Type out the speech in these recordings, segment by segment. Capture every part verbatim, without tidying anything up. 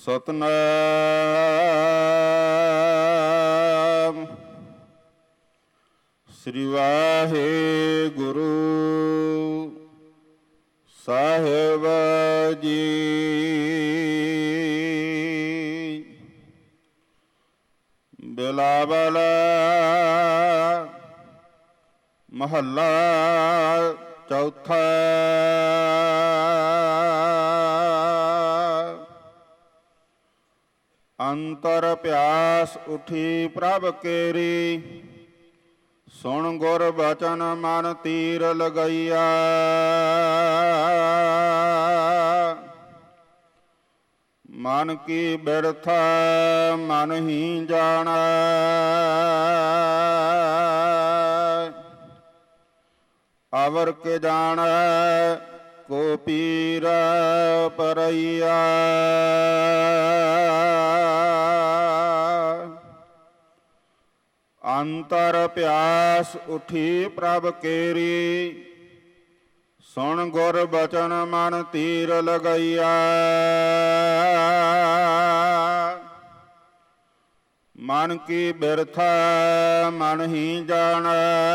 ਸਤਨਾਮ ਸ੍ਰੀ ਵਾਹਿਗੁਰੂ ਸਾਹਿਬ ਜੀ। ਬਿਲਾਵਲ ਮਹੱਲਾ ਚੌਥਾ। ਅੰਤਰ ਪਿਆਸ ਉਠੀ ਪ੍ਰਭ ਕੇਰੀ, ਸੁਣ ਗੁਰ ਬਚਨ ਮਨ ਤੀਰ ਲਗਈਆ। ਮਨ ਕੀ ਬਿਰਥਾ ਮਨ ਹੀ ਜਾਣਾ, ਅਵਰ ਕੇ ਜਾਣਾ ਕੋ ਪੀਰ ਪਰਈਆ। ਅੰਤਰ ਪਿਆਸ ਉਠੀ ਪ੍ਰਭ ਕੇਰੀ, ਸੁਣ ਗੁਰ ਬਚਨ ਮਨ ਤੀਰ ਲਗਈਆ। ਮਨ ਕੀ ਬਿਰਥਾ ਮਨ ਹੀ ਜਾਣਾ,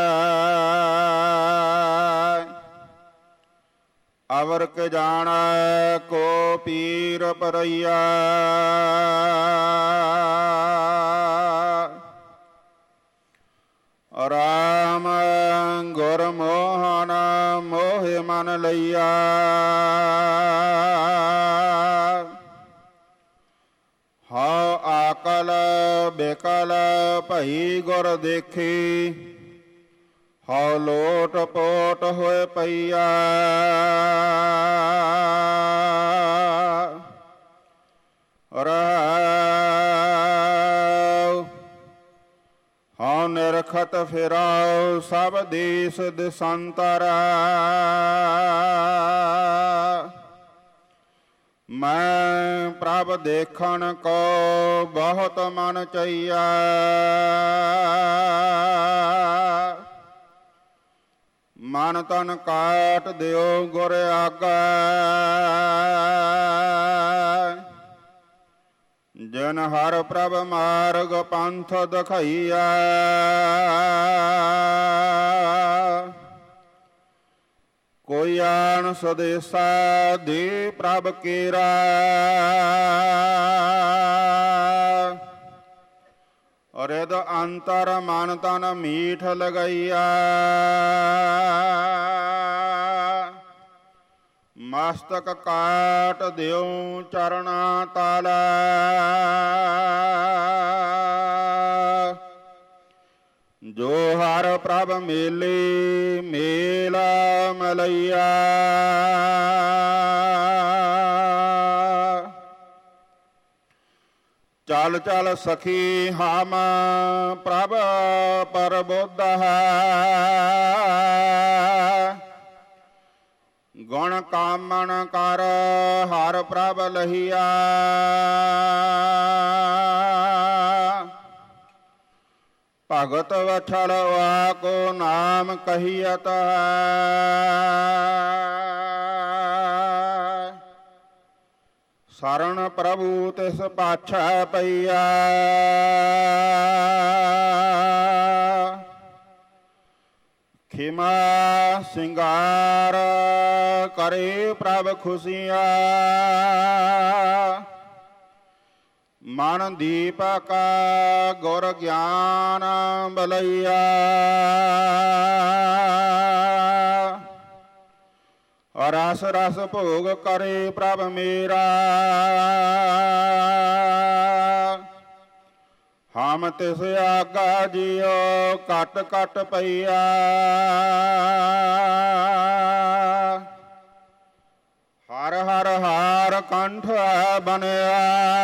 ਅਵਰ ਕੇ ਜਾਣਾ ਕੋ ਪੀਰ ਪਰਈਆ। ਰਾਮ ਗੁਰ ਮੋਹਨ ਮੋਹਿ ਮਨ ਲਈਆ। ਹਉ ਆਕਲ ਬੇਕਲ ਭਈ ਗੁਰ ਦੇਖੀ, ਹਉ ਲੋਟ ਪੋਟ ਹੋਏ ਪਈਆ। ਹਉ ਨਿਰਖਤ ਫਿਰਾਉ ਸਭ ਦੇਸ ਦਿਸੰਤਰ, ਮੈਂ ਪ੍ਰਭ ਦੇਖਣ ਕੋ ਬਹੁਤ ਮਨ ਚਈਆ। ਮਨ ਤਨ ਕਾਟ ਦਿਓ ਗੁਰ ਆਗਾ, ਜਨ ਹਰ ਪ੍ਰਭ ਮਾਰਗ ਪੰਥ ਦਿਖਾਈਆ। ਕੋਈ ਆਣ ਸਦੇਸਾ ਦੇ ਪ੍ਰਭ ਕੇਰਾ, ਰਿਦ ਅੰਤਰ ਮਨ ਤਨ ਮੀਠ ਲਗਈਆ। ਮਸਤਕ ਕਾਟ ਦਿਓ ਚਰਣਾ ਤਲ, ਜੋ ਹਰ ਪ੍ਰਭ ਮੇਲੇ ਮੇਲ ਮਲਈਆ। ਚਲ ਚਲ ਸਖੀ ਹਮ ਪ੍ਰਭ ਪਰਬੁੱਧ ਹੈ, ਗੁਣ ਕਾਮਣ ਕਰ ਹਰ ਪ੍ਰਭ ਲਹੀਆ। ਭਗਤ ਵਛਲ ਕੋ ਨਾਮ ਕਹੀਅਤ ਹੈ, ਸਰਣ ਪ੍ਰਭੂ ਤਿਸ ਪਾਛੈ ਪਈਆ। ਖਿਮਾ ਸਿੰਗਾਰ ਕਰੇ ਪ੍ਰਭ ਖੁਸ਼ੀਆ, ਮਨ ਦੀਪਕ ਗੁਰ ਗਿਆਨ ਬਲਈਆ। ਰਸ ਰਸ ਭੋਗ ਕਰੇ ਪ੍ਰਭ ਮੇਰਾ, ਹਮ ਤਿਸ ਆਗਾ ਜਿਉ ਘਟ ਘਟ ਪਈਆ। ਹਰ ਹਰ ਹਾਰ ਕੰਠ ਬਣਿਆ,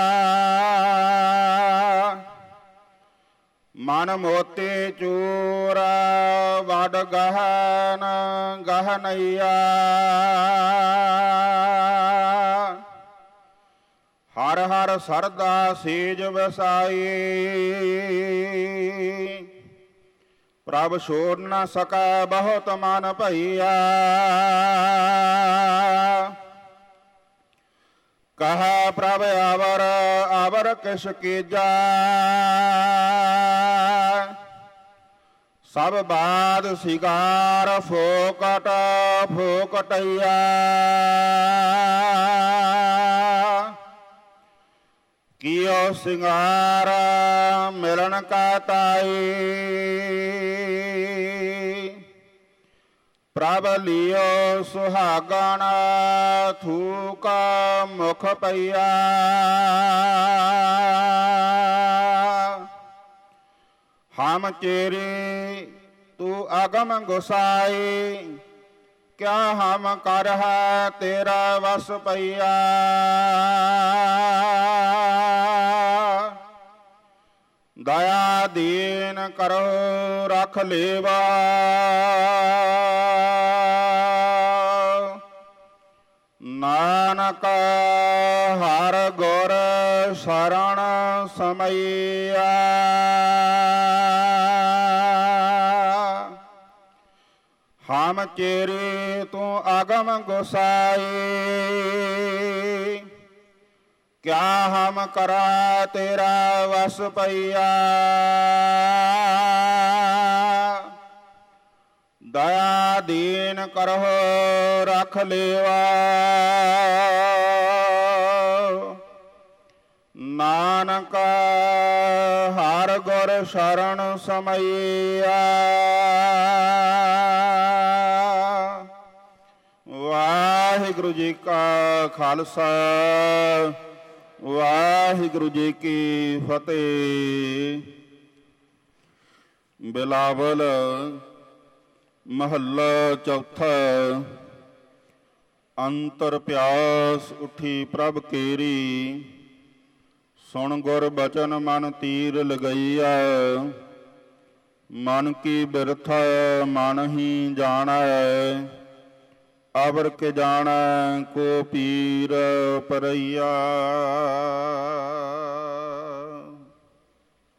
ਮਨ ਮੋਤੀ ਚੂਰ ਵਡ ਗਹਨ ਗਹਨਈਆ। ਹਰ ਹਰ ਸਰਦਾ ਸੀਜ ਵਸਾਈ, ਪ੍ਰਭ ਛੋੜ ਨ ਸਕੈ ਬਹੁਤ ਮਨ ਭਈਆ। ਕਹੈ ਪ੍ਰਭ ਆਵਰ ਆਵਰ ਕਿਸ ਕੀਜੈ, ਸਭ ਬਾਦ ਸਿਗਾਰ ਫੋਕਟ ਫੋਕਟਈਆ। ਕੀਓ ਸਿੰਗਾਰ ਮਿਲਣ ਕਾ ਤਾਈ, ਪ੍ਰਭ ਲਿਓ ਸੁਹਾਗਣ ਥੂਕ ਮੁਖ ਪਈਆ। ਹਮ ਚੇਰੀ ਤੂੰ ਅਗਮ ਗੁਸਾਈ, ਕਿਆ ਹਮ ਕਰ ਹੈ ਤੇਰਾ ਵਸ ਪਈਆ। ਦਇਆ ਦੀਨ ਕਰੋ ਰਖ ਲੇਵਾ, ਨਾਨਕ ਹਰ ਗੁਰ ਸ਼ਰਣ ਸਮਈਆ। ਹਮ ਚੇਰੀ ਤੂੰ ਅਗਮ ਗੁਸਾਈ, ਕਿਆ ਹਮ ਕਰਾ ਤੇਰਾ ਵਸ ਪਈਆ। ਦਇਆ ਦੀਨ ਕਰਹੁ ਰਖ ਲੇਵਾ, ਨਾਨਕ ਹਰ ਗੁਰ ਸ਼ਰਨ ਸਮਈਆ। ਵਾਹਿਗੁਰੂ ਜੀ ਕਾ ਖਾਲਸਾ, ਵਾਹਿਗੁਰੂ ਜੀ ਕੀ ਫਤਿਹ। ਬਿਲਾਵਲ ਮਹੱਲਾ ਚੌਥਾ। ਅੰਤਰ ਪਿਆਸ ਉੱਠੀ ਪ੍ਰਭ ਕੇਰੀ, ਸੁਣ ਗੁਰ ਬਚਨ ਮਨ ਤੀਰ ਲਗਈਆ। ਮਨ ਕੀ ਬਿਰਥ ਮਨ ਹੀ ਜਾਣੈ, ਅਵਰ ਕੇ ਜਾਣੈ ਕੋ ਪੀਰ ਪਰਈਆ।